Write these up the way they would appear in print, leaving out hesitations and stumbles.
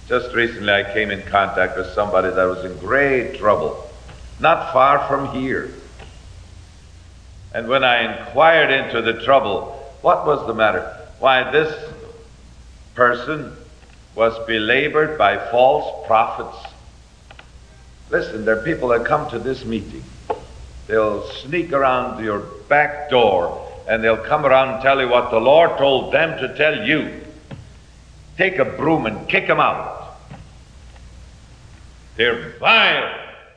Just recently I came in contact with somebody that was in great trouble, not far from here. And when I inquired into the trouble, what was the matter? Why, this person was belabored by false prophets. Listen, there are people that come to this meeting. They'll sneak around your back door and they'll come around and tell you what the Lord told them to tell you. Take a broom and kick them out. They're vile.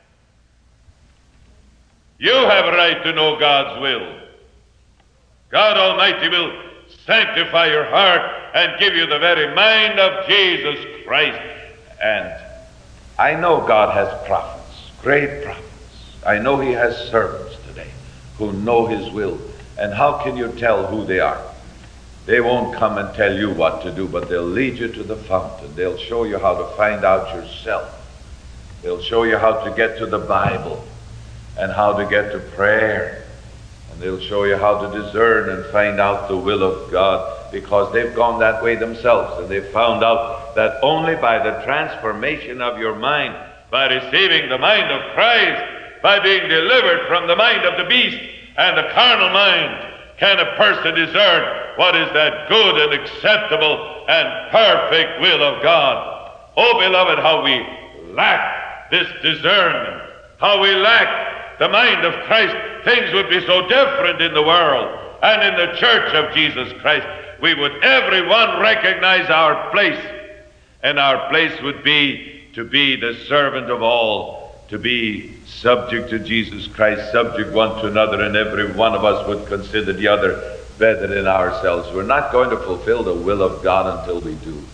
You have a right to know God's will. God Almighty will sanctify your heart and give you the very mind of Jesus Christ. And I know God has prophets, great prophets. I know he has servants today who know his will. And how can you tell who they are? They won't come and tell you what to do, but they'll lead you to the fountain. They'll show you how to find out yourself. They'll show you how to get to the Bible and how to get to prayer. And they'll show you how to discern and find out the will of God, because they've gone that way themselves, and they've found out that only by the transformation of your mind, by receiving the mind of Christ, by being delivered from the mind of the beast and the carnal mind, can a person discern what is that good and acceptable and perfect will of God. Oh, beloved, how we lack this discernment, how we lack the mind of Christ. Things would be so different in the world and in the church of Jesus Christ. We would everyone recognize our place, and our place would be to be the servant of all, to be subject to Jesus Christ, subject one to another, and every one of us would consider the other better than ourselves. We're not going to fulfill the will of God until we do.